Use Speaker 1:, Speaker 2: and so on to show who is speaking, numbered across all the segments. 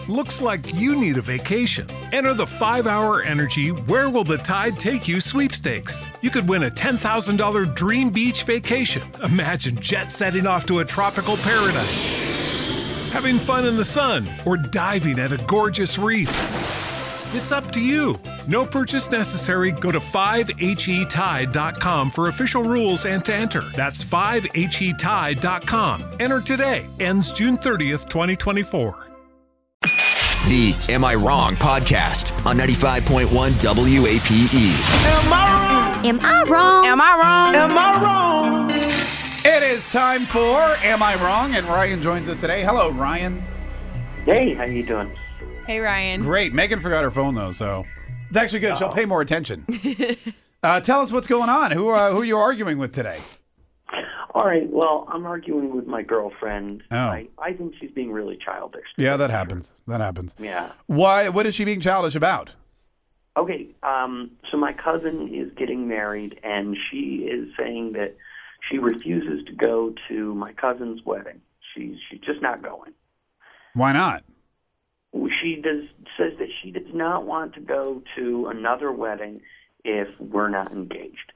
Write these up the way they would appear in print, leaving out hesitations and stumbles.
Speaker 1: Looks like you need a vacation. Enter the 5-Hour Energy Where Will the Tide Take You sweepstakes. You could win a $10,000 dream beach vacation. Imagine jet setting off to a tropical paradise, having fun in the sun, or diving at a gorgeous reef. It's up to you. No purchase necessary. Go to 5HETide.com for official rules and to enter. That's 5HETide.com. Enter today. Ends June 30th, 2024.
Speaker 2: The Am I Wrong podcast on 95.1 WAPE.
Speaker 3: Am I wrong?
Speaker 4: Am I wrong?
Speaker 3: Am I wrong? Am I wrong? It is time for Am I Wrong? And Ryan joins us today. Hello, Ryan.
Speaker 5: Hey, how you doing?
Speaker 6: Hey, Ryan.
Speaker 3: Great. Megan forgot her phone, though, so it's actually good. She'll pay more attention. Tell us what's going on. Who are you arguing with today?
Speaker 5: All right, well, I'm arguing with my girlfriend.
Speaker 3: Oh.
Speaker 5: I think she's being really childish.
Speaker 3: Yeah, that happens. That happens.
Speaker 5: Yeah.
Speaker 3: Why? What is she being childish about?
Speaker 5: Okay, so my cousin is getting married, and she is saying that she refuses to go to my cousin's wedding. She's just not going.
Speaker 3: Why not?
Speaker 5: She says that she does not want to go to another wedding if we're not engaged.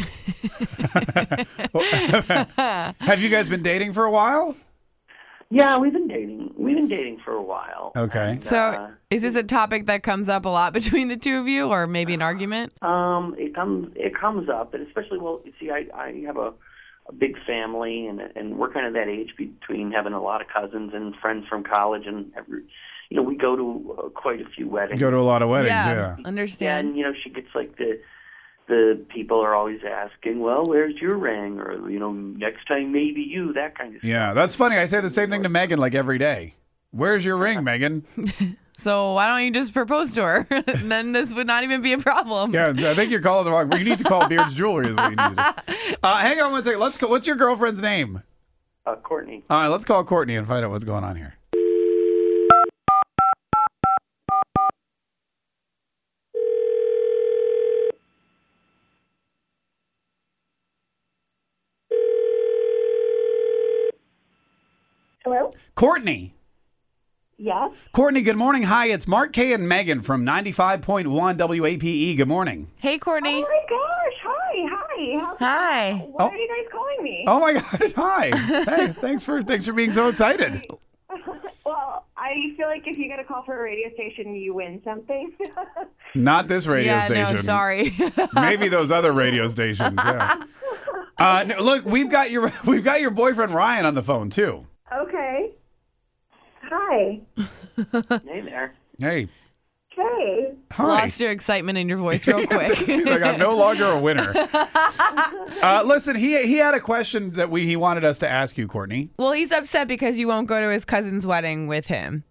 Speaker 3: Have you guys been dating for a while?
Speaker 5: Yeah, we've been dating. We've been dating for a while.
Speaker 3: Okay.
Speaker 5: And,
Speaker 6: So is this a topic that comes up a lot between the two of you, or maybe an argument?
Speaker 5: It comes up, and especially, well, you see, I have a big family, and we're kind of that age between having a lot of cousins and friends from college, and we go to quite a few weddings.
Speaker 3: Go to a lot of weddings, yeah.
Speaker 6: Understand.
Speaker 5: And she gets like the people are always asking, well, where's your ring? Or, next time maybe you, that kind of stuff.
Speaker 3: Yeah, that's funny. I say the same thing to Megan like every day. Where's your ring, Megan?
Speaker 6: So why don't you just propose to her? And then this would not even be a problem.
Speaker 3: Yeah, I think you're calling the wrong. You need to call Beard's Jewelry is what you need to do. Hang on one second. Let's go. What's your girlfriend's name?
Speaker 5: Courtney.
Speaker 3: All right, let's call Courtney and find out what's going on here.
Speaker 7: Hello?
Speaker 3: Courtney.
Speaker 7: Yes?
Speaker 3: Courtney, good morning. Hi, it's Mark K. and Megan from 95.1 WAPE. Good morning.
Speaker 6: Hey, Courtney.
Speaker 7: Oh my gosh, hi.
Speaker 6: Hi.
Speaker 7: Why are you guys calling me?
Speaker 3: Oh my gosh, hi. Hey, thanks for being so excited.
Speaker 7: Well, I feel like if you get a call for a radio station, you win something.
Speaker 3: Not this radio station.
Speaker 6: No, sorry.
Speaker 3: Maybe those other radio stations. Yeah. No, look, we've got your boyfriend Ryan on the phone too.
Speaker 7: Okay. Hi.
Speaker 5: Hey there.
Speaker 3: Hey.
Speaker 7: Hey.
Speaker 3: Hi.
Speaker 6: Lost your excitement in your voice real quick.
Speaker 3: Seems like I'm no longer a winner. Listen, he had a question that he wanted us to ask you, Courtney.
Speaker 6: Well, he's upset because you won't go to his cousin's wedding with him.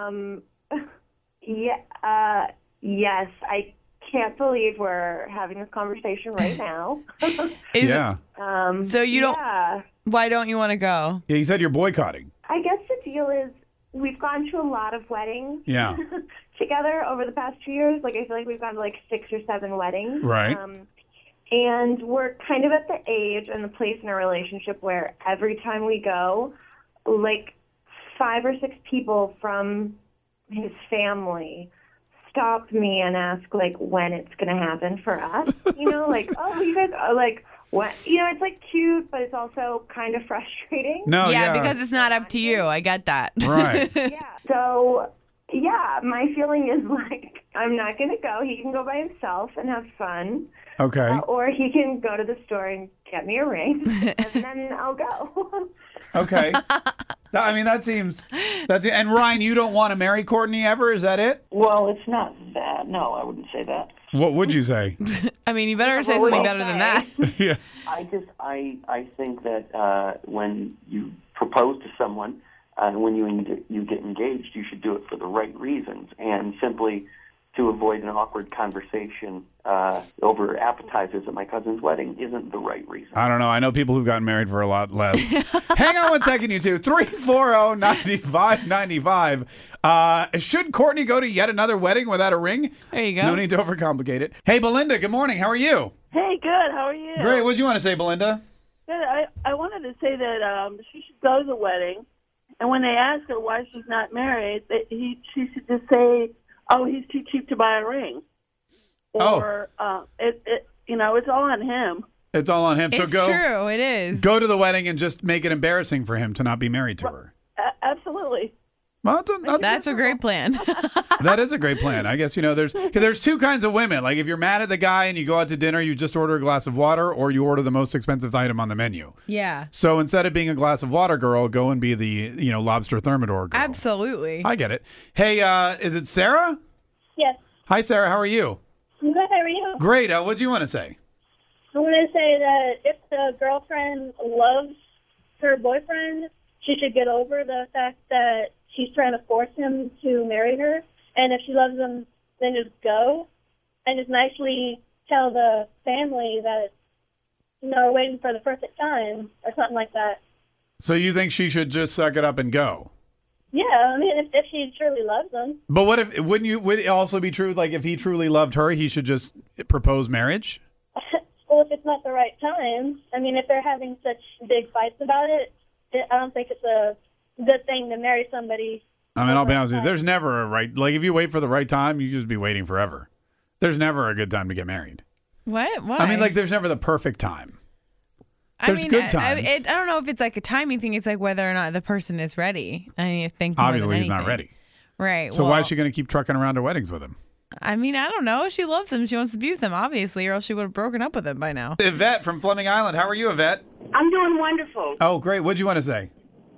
Speaker 7: Yeah. Yes. I can't believe we're having this conversation right now.
Speaker 3: Yeah.
Speaker 6: So you don't.
Speaker 7: Yeah.
Speaker 6: Why don't you want to go?
Speaker 3: Yeah, you said you're boycotting.
Speaker 7: I guess the deal is we've gone to a lot of weddings.
Speaker 3: Yeah.
Speaker 7: Together over the past 2 years. Like, I feel like we've gone to like 6 or 7 weddings.
Speaker 3: Right.
Speaker 7: And we're kind of at the age and the place in our relationship where every time we go, like 5 or 6 people from his family stop me and ask like when it's going to happen for us. Like, oh, you guys are like, what? It's like cute, but it's also kind of frustrating.
Speaker 3: No,
Speaker 6: yeah, because it's not up to you. I get that.
Speaker 3: Right.
Speaker 7: Yeah. So, yeah, my feeling is like I'm not going to go. He can go by himself and have fun.
Speaker 3: Okay.
Speaker 7: Or he can go to the store and get me a ring, and then I'll go.
Speaker 3: Okay. I mean, that's it. And Ryan, you don't want to marry Courtney ever? Is that it?
Speaker 5: Well, it's not that. No, I wouldn't say that.
Speaker 3: What would you say?
Speaker 6: I mean, you better say something better than that.
Speaker 3: Yeah.
Speaker 5: I think that when you propose to someone, when you get engaged, you should do it for the right reasons, and simply to avoid an awkward conversation over appetizers at my cousin's wedding isn't the right reason.
Speaker 3: I don't know. I know people who've gotten married for a lot less. Hang on one second, you two. 340-9595. Should Courtney go to yet another wedding without a ring?
Speaker 6: There you go.
Speaker 3: No need to overcomplicate it. Hey, Belinda, good morning. How are you?
Speaker 8: Hey, good. How are you?
Speaker 3: Great. What do you want to say, Belinda?
Speaker 8: Good. I wanted to say that she should go to the wedding
Speaker 4: And when they ask her why she's not married, she should just say, "Oh, he's too cheap to buy a ring," or it's all on him.
Speaker 3: It's all on him.
Speaker 6: It's
Speaker 3: so
Speaker 6: true. It is.
Speaker 3: Go to the wedding and just make it embarrassing for him to not be married to her.
Speaker 4: Absolutely.
Speaker 3: Well,
Speaker 6: that's a great plan.
Speaker 3: That is a great plan. I guess, there's two kinds of women. Like if you're mad at the guy and you go out to dinner, you just order a glass of water or you order the most expensive item on the menu.
Speaker 6: Yeah.
Speaker 3: So instead of being a glass of water girl, go and be the, lobster thermidor girl.
Speaker 6: Absolutely.
Speaker 3: I get it. Hey, is it Sarah?
Speaker 8: Yes.
Speaker 3: Hi, Sarah. How are you?
Speaker 8: I'm good. How are you?
Speaker 3: Great. What do you want to say?
Speaker 8: I want to say that if the girlfriend loves her boyfriend, she should get over the fact that she's trying to force him to marry her. And if she loves him, then just go and just nicely tell the family that, we're waiting for the perfect time or something like that.
Speaker 3: So you think she should just suck it up and go?
Speaker 8: Yeah, I mean, if she truly loves him.
Speaker 3: But would it also be true, like if he truly loved her, he should just propose marriage?
Speaker 8: Well, if it's not the right time, I mean, if they're having such big fights about it, I don't think it's a good thing to marry somebody.
Speaker 3: I mean, I'll be honest with you. There's never a right... Like, if you wait for the right time, you just be waiting forever. There's never a good time to get married.
Speaker 6: What? Why?
Speaker 3: I mean, like, there's never the perfect time. There's good times.
Speaker 6: I don't know if it's like a timing thing. It's like whether or not the person is ready. I think
Speaker 3: obviously he's not ready.
Speaker 6: Right.
Speaker 3: So why is she going to keep trucking around to weddings with him?
Speaker 6: I mean, I don't know. She loves him. She wants to be with him, obviously, or else she would have broken up with him by now.
Speaker 3: Yvette from Fleming Island. How are you, Yvette?
Speaker 9: I'm doing wonderful.
Speaker 3: Oh, great. What'd you want to say?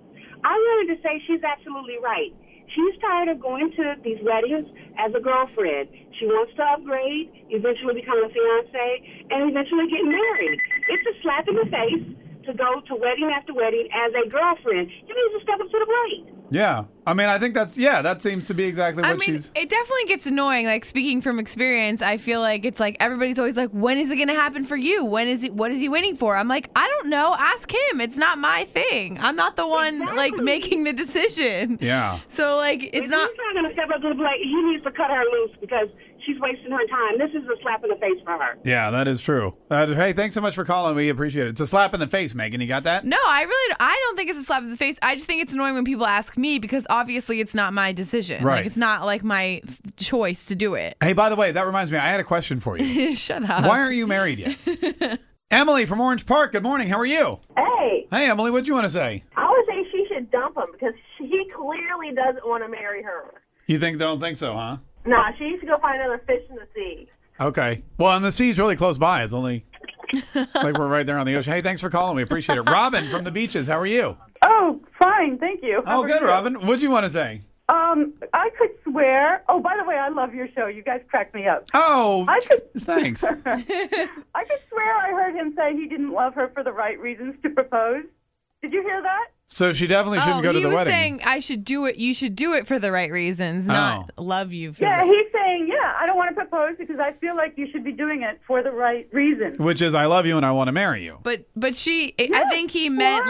Speaker 9: I wanted to say she's absolutely right. She's tired of going to these weddings as a girlfriend. She wants to upgrade, eventually become a fiance, and eventually get married. It's a slap in the face to go to wedding after wedding as a girlfriend. You need to step up to the plate.
Speaker 3: Yeah. I mean, I think that seems to be exactly what she's...
Speaker 6: It definitely gets annoying. Like, speaking from experience, I feel like it's like everybody's always like, when is it going to happen for you? What is he waiting for? I'm like, I don't know. Ask him. It's not my thing. I'm not the one, like, making the decision.
Speaker 3: Yeah.
Speaker 6: So, like, it's not...
Speaker 9: He's not going to step up to the plate. He needs to cut her loose because she's wasting her time. This is a slap in the face for her.
Speaker 3: Yeah, that is true. Hey, thanks so much for calling. We appreciate it. It's a slap in the face, Megan. You got that?
Speaker 6: No, I don't think it's a slap in the face. I just think it's annoying when people ask me because obviously it's not my decision.
Speaker 3: Right.
Speaker 6: Like, it's not like my choice to do it.
Speaker 3: Hey, by the way, that reminds me, I had a question for you.
Speaker 6: Shut up.
Speaker 3: Why aren't you married yet? Emily from Orange Park. Good morning. How are you?
Speaker 10: Hey.
Speaker 3: Hey, Emily. What do you want to say?
Speaker 10: I would say she should dump him because he clearly doesn't want to marry her.
Speaker 3: You don't think so, huh?
Speaker 10: Nah, she needs to go find another fish in the sea.
Speaker 3: Okay. Well, and the sea's really close by. It's only like we're right there on the ocean. Hey, thanks for calling. We appreciate it. Robin from the beaches. How are you?
Speaker 11: Oh, fine. Thank you.
Speaker 3: Oh, good, Robin. What'd you want to say?
Speaker 11: I could swear. Oh, by the way, I love your show. You guys crack me up.
Speaker 3: Oh, thanks.
Speaker 11: I could swear I heard him say he didn't love her for the right reasons to propose. Did you hear that?
Speaker 3: So she definitely shouldn't go to the wedding.
Speaker 6: He was saying I should do it. You should do it for the right reasons, not love you. He's
Speaker 11: saying, I don't want to propose because I feel like you should be doing it for the right reasons.
Speaker 3: Which is, I love you and I want to marry you.
Speaker 6: But I think he meant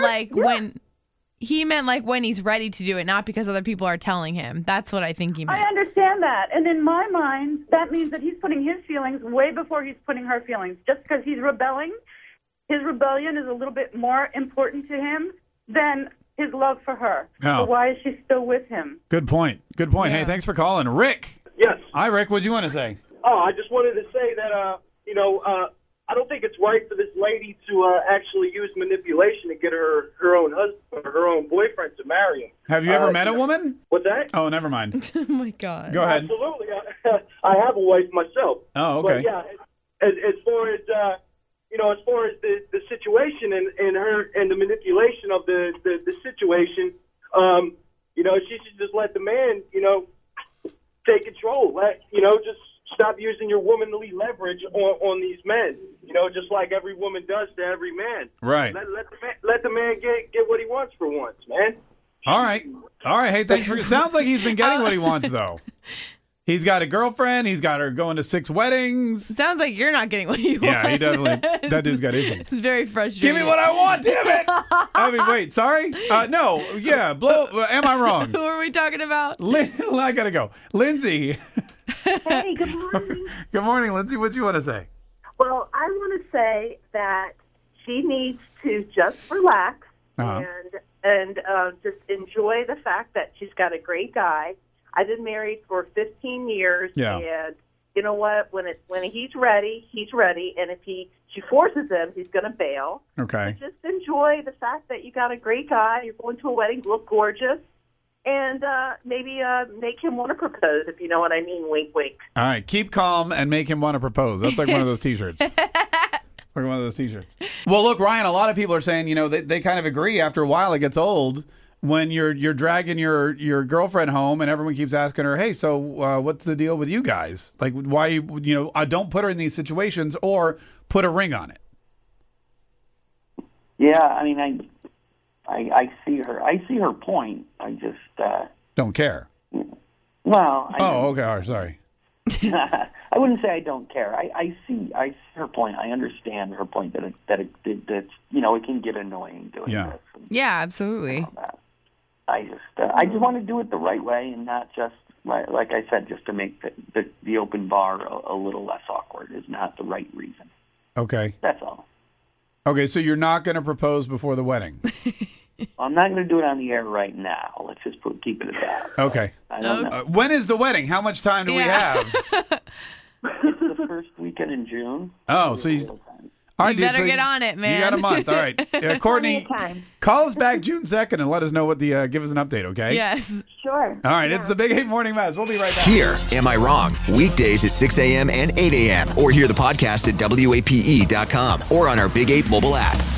Speaker 6: when he's ready to do it, not because other people are telling him. That's what I think he meant.
Speaker 11: I understand that. And in my mind, that means that he's putting his feelings way before he's putting her feelings. Just because he's rebelling, his rebellion is a little bit more important to him than his love for her.
Speaker 3: Oh.
Speaker 11: So why is she still with him?
Speaker 3: Good point. Good point.
Speaker 11: Yeah.
Speaker 3: Hey, thanks for calling. Rick.
Speaker 12: Yes.
Speaker 3: Hi, Rick. What'd you want to say?
Speaker 12: Oh, I just wanted to say that, I don't think it's right for this lady to actually use manipulation to get her own husband or her own boyfriend to marry him.
Speaker 3: Have you ever met a woman?
Speaker 12: What's that?
Speaker 3: Oh, never mind.
Speaker 6: Oh, my God.
Speaker 3: Go ahead.
Speaker 12: Absolutely. I have a wife myself.
Speaker 3: Oh, okay.
Speaker 12: But, yeah, as far as the situation and her and the manipulation of the situation, she should just let the man, take control. Just stop using your womanly leverage on these men. Just like every woman does to every man.
Speaker 3: Right.
Speaker 12: Let the man get what he wants for once, man.
Speaker 3: All right. Hey, thanks for. Sounds like he's been getting what he wants though. He's got a girlfriend. He's got her going to 6 weddings.
Speaker 6: Sounds like you're not getting what you want.
Speaker 3: Yeah, he definitely. That dude's got issues.
Speaker 6: It's very frustrating.
Speaker 3: Give me what I want, damn it! I mean, wait, sorry? No, yeah, am I wrong?
Speaker 6: Who are we talking about?
Speaker 3: I gotta go. Lindsay.
Speaker 13: Hey, good morning.
Speaker 3: Good morning, Lindsay. What do you want to say?
Speaker 13: Well, I want to say that she needs to just relax and
Speaker 4: and just enjoy the fact that she's got a great guy. I've been married for 15 years, and you know what? When he's ready, he's ready, and if she forces him, he's going to bail.
Speaker 3: Okay.
Speaker 4: So just enjoy the fact that you got a great guy. You're going to a wedding, look gorgeous, and maybe make him want to propose, if you know what I mean. Wink, wink.
Speaker 3: All right. Keep calm and make him want to propose. That's like one of those T-shirts. Like one of those T-shirts. Well, look, Ryan, a lot of people are saying, you know, they kind of agree after a while it gets old when you're dragging your girlfriend home and everyone keeps asking her, hey, so what's the deal with you guys? Like, why, you know, don't put her in these situations or put a ring on it.
Speaker 5: Yeah, I mean, I see her point. I just
Speaker 3: don't care.
Speaker 5: Well,
Speaker 3: okay. All right, sorry.
Speaker 5: I wouldn't say I don't care. I see her point. I understand her point that you know, it can get annoying doing this.
Speaker 6: Yeah, absolutely.
Speaker 5: I just want to do it the right way and not just like I said, just to make the open bar a little less awkward is not the right reason.
Speaker 3: Okay.
Speaker 5: That's all.
Speaker 3: Okay, so you're not going to propose before the wedding?
Speaker 5: I'm not going to do it on the air right now. Let's just keep it at that.
Speaker 3: Okay.
Speaker 5: I don't know.
Speaker 3: When is the wedding? How much time do we have?
Speaker 5: It's the first weekend in June.
Speaker 3: Oh, so you... All right,
Speaker 6: you better get on it, man.
Speaker 3: You got a month. All right. Courtney, call us back June 2nd and let us know give us an update, okay?
Speaker 6: Yes.
Speaker 10: Sure.
Speaker 3: All right. It's the Big 8 Morning Mess. We'll be right back.
Speaker 2: Here, Am I Wrong? Weekdays at 6 a.m. and 8 a.m. Or hear the podcast at WAPE.com or on our Big 8 mobile app.